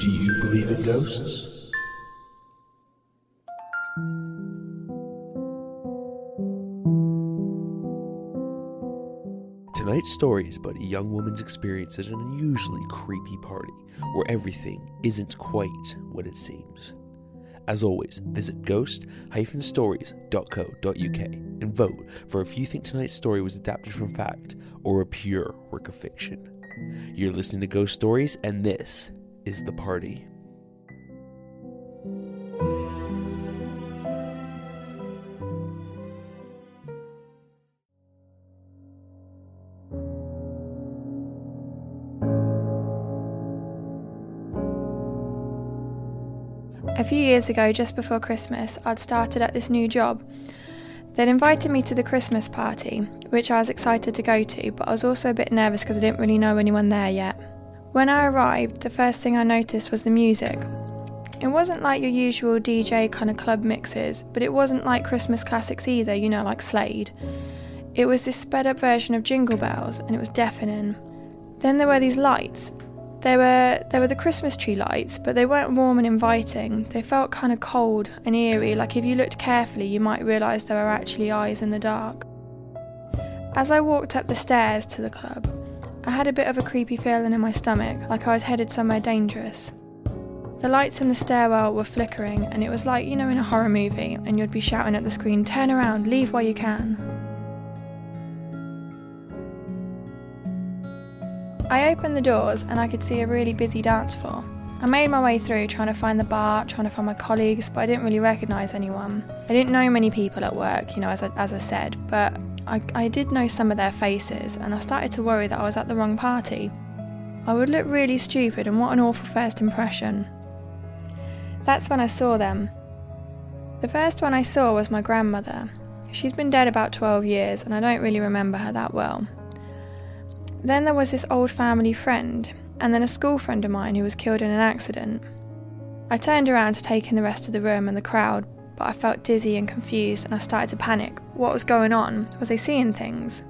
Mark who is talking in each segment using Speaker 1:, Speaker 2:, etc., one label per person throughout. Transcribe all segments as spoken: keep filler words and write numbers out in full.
Speaker 1: Do you believe in ghosts? Tonight's story is about a young woman's experience at an unusually creepy party where everything isn't quite what it seems. As always, visit ghost dash stories dot co dot uk and vote for if you think tonight's story was adapted from fact or a pure work of fiction. You're listening to Ghost Stories, and this is The Party.
Speaker 2: A few years ago, just before Christmas, I'd started at this new job. They'd invited me to the Christmas party, which I was excited to go to, but I was also a bit nervous because I didn't really know anyone there yet. When I arrived, the first thing I noticed was the music. It wasn't like your usual D J kind of club mixes, but it wasn't like Christmas classics either, you know, like Slade. It was this sped up version of Jingle Bells, and it was deafening. Then there were these lights. They were, they were the Christmas tree lights, but they weren't warm and inviting. They felt kind of cold and eerie, like if you looked carefully you might realise there were actually eyes in the dark. As I walked up the stairs to the club, I had a bit of a creepy feeling in my stomach, like I was headed somewhere dangerous. The lights in the stairwell were flickering, and it was like, you know, in a horror movie, and you'd be shouting at the screen, "Turn around, leave while you can." I opened the doors and I could see a really busy dance floor. I made my way through trying to find the bar, trying to find my colleagues, but I didn't really recognise anyone. I didn't know many people at work, you know, as I, as I said, but I, I did know some of their faces, and I started to worry that I was at the wrong party. I would look really stupid, and what an awful first impression. That's when I saw them. The first one I saw was my grandmother. She's been dead about twelve years, and I don't really remember her that well. Then there was this old family friend, and then a school friend of mine who was killed in an accident. I turned around to take in the rest of the room and the crowd, but I felt dizzy and confused, and I started to panic. What was going on? Was I seeing things?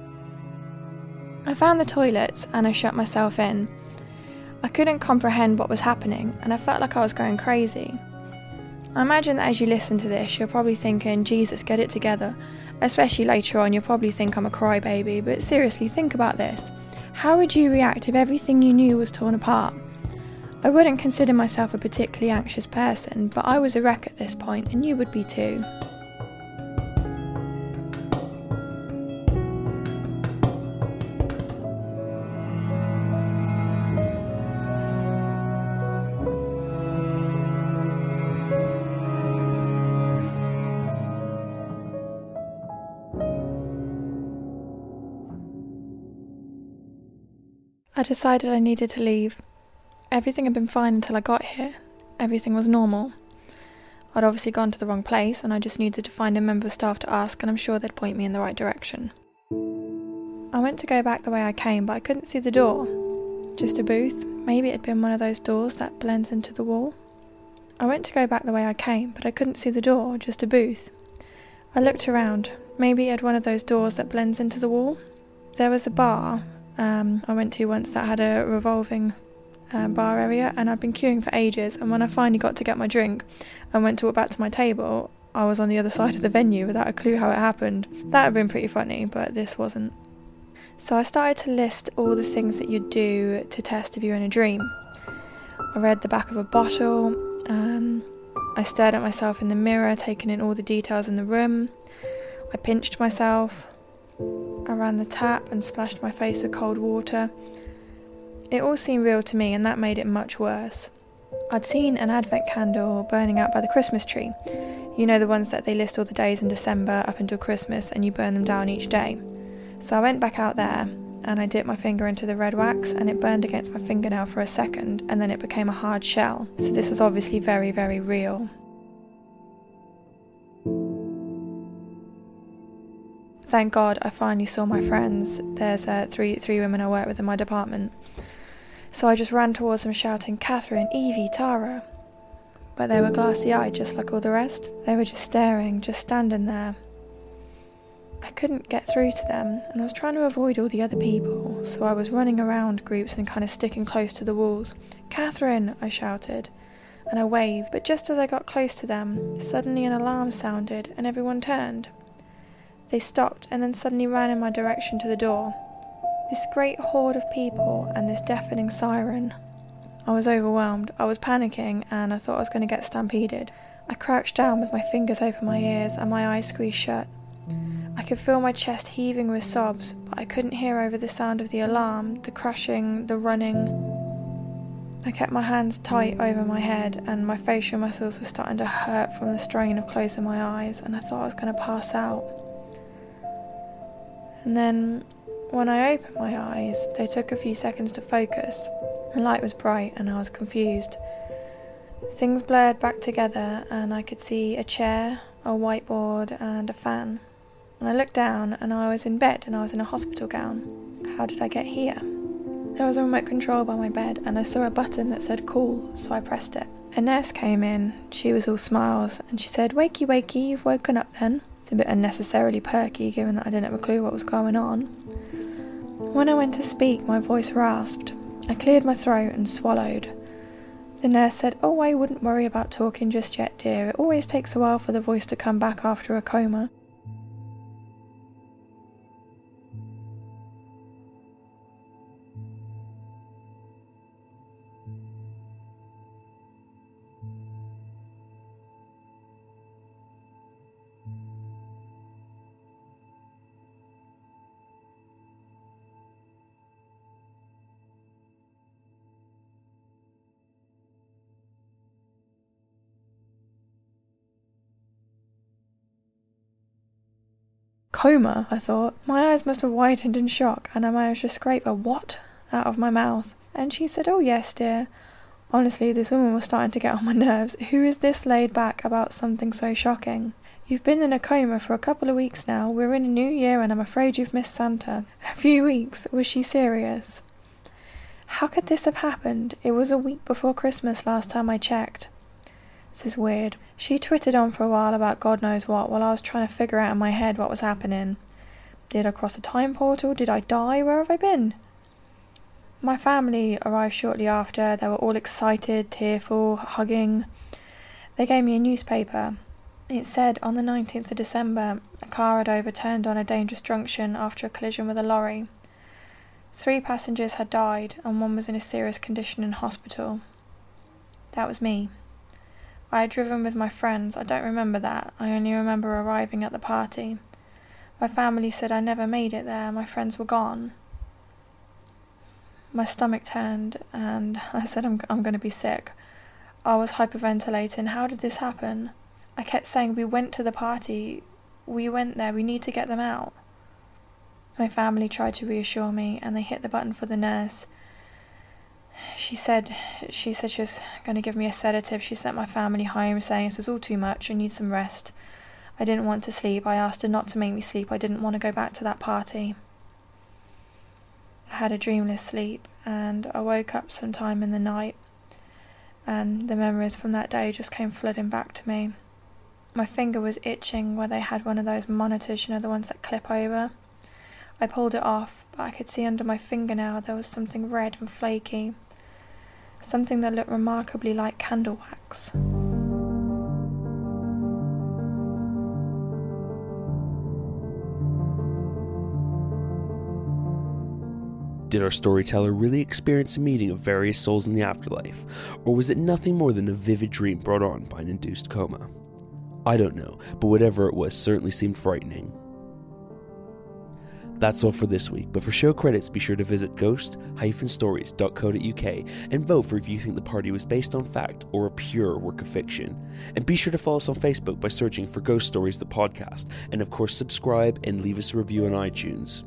Speaker 2: I found the toilets and I shut myself in. I couldn't comprehend what was happening, and I felt like I was going crazy. I imagine that as you listen to this, you're probably thinking, Jesus, get it together. Especially later on, you'll probably think I'm a crybaby, but seriously, think about this. How would you react if everything you knew was torn apart? I wouldn't consider myself a particularly anxious person, but I was a wreck at this point, and you would be too. I decided I needed to leave. Everything had been fine until I got here. Everything was normal. I'd obviously gone to the wrong place, and I just needed to find a member of staff to ask, and I'm sure they'd point me in the right direction. I went to go back the way I came, but I couldn't see the door. Just a booth. Maybe it had been one of those doors that blends into the wall. I went to go back the way I came, but I couldn't see the door, just a booth. I looked around. Maybe it had one of those doors that blends into the wall. There was a bar Um, I went to once that had a revolving um, bar area, and I'd been queuing for ages, and when I finally got to get my drink and went to walk back to my table, I was on the other side of the venue without a clue how it happened. That had been pretty funny, but this wasn't. So I started to list all the things that you'd do to test if you're in a dream. I read the back of a bottle, um, I stared at myself in the mirror, taking in all the details in the room. I pinched myself. I ran the tap and splashed my face with cold water. It all seemed real to me, and that made it much worse. I'd seen an advent candle burning out by the Christmas tree. You know, the ones that they list all the days in December up until Christmas, and you burn them down each day. So I went back out there, and I dipped my finger into the red wax, and it burned against my fingernail for a second, and then it became a hard shell. So this was obviously very, very real. Thank God I finally saw my friends. There's uh, three three women I work with in my department. So I just ran towards them shouting, "Catherine, Evie, Tara." But they were glassy-eyed just like all the rest. They were just staring, just standing there. I couldn't get through to them, and I was trying to avoid all the other people, so I was running around groups and kind of sticking close to the walls. "Catherine!" I shouted, and I waved, but just as I got close to them, suddenly an alarm sounded and everyone turned. They stopped and then suddenly ran in my direction to the door. This great horde of people and this deafening siren. I was overwhelmed, I was panicking, and I thought I was going to get stampeded. I crouched down with my fingers over my ears and my eyes squeezed shut. I could feel my chest heaving with sobs, but I couldn't hear over the sound of the alarm, the crashing, the running. I kept my hands tight over my head, and my facial muscles were starting to hurt from the strain of closing my eyes, and I thought I was going to pass out. And then, when I opened my eyes, they took a few seconds to focus. The light was bright and I was confused. Things blurred back together and I could see a chair, a whiteboard and a fan. And I looked down and I was in bed and I was in a hospital gown. How did I get here? There was a remote control by my bed and I saw a button that said call, so I pressed it. A nurse came in, she was all smiles, and she said, "Wakey wakey, you've woken up then." It's a bit unnecessarily perky given that I didn't have a clue what was going on. When I went to speak, my voice rasped. I cleared my throat and swallowed. The nurse said, "Oh, I wouldn't worry about talking just yet, dear. It always takes a while for the voice to come back after a coma." Coma, I thought. My eyes must have widened in shock, and I managed to scrape a "what?" out of my mouth. And she said, "Oh yes, dear." Honestly, this woman was starting to get on my nerves. Who is this laid back about something so shocking? "You've been in a coma for a couple of weeks now. We're in a new year and I'm afraid you've missed Santa." A few weeks? Was she serious? How could this have happened? It was a week before Christmas last time I checked. This is weird. She twittered on for a while about God knows what, while I was trying to figure out in my head what was happening. Did I cross a time portal? Did I die? Where have I been? My family arrived shortly after. They were all excited, tearful, hugging. They gave me a newspaper. It said on the nineteenth of December, a car had overturned on a dangerous junction after a collision with a lorry. Three passengers had died and one was in a serious condition in hospital. That was me. I had driven with my friends. I don't remember that. I only remember arriving at the party. My family said I never made it there. My friends were gone. My stomach turned and I said I'm, I'm going to be sick. I was hyperventilating. How did this happen? I kept saying, "We went to the party. We went there. We need to get them out." My family tried to reassure me and they hit the button for the nurse. She said she said she was going to give me a sedative. She sent my family home saying this was all too much. I need some rest. I didn't want to sleep. I asked her not to make me sleep. I didn't want to go back to that party. I had a dreamless sleep and I woke up sometime in the night and the memories from that day just came flooding back to me. My finger was itching where they had one of those monitors, you know, the ones that clip over. I pulled it off, but I could see under my fingernail there was something red and flaky. Something that looked remarkably like candle wax.
Speaker 1: Did our storyteller really experience a meeting of various souls in the afterlife, or was it nothing more than a vivid dream brought on by an induced coma? I don't know, but whatever it was certainly seemed frightening. That's all for this week, but for show credits be sure to visit ghost dash stories dot co dot uk and vote for if you think the party was based on fact or a pure work of fiction. And be sure to follow us on Facebook by searching for Ghost Stories the podcast, and of course subscribe and leave us a review on iTunes.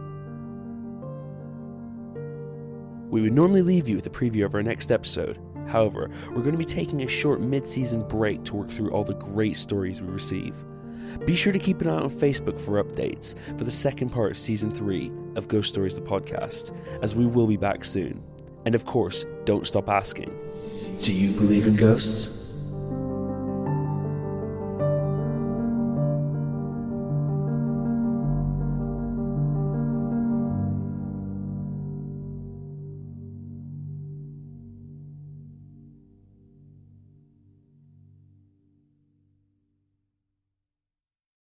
Speaker 1: We would normally leave you with a preview of our next episode. However, we're going to be taking a short mid-season break to work through all the great stories we receive. Be sure to keep an eye on Facebook for updates for the second part of Season three of Ghost Stories the podcast, as we will be back soon. And of course, don't stop asking, do you believe in ghosts?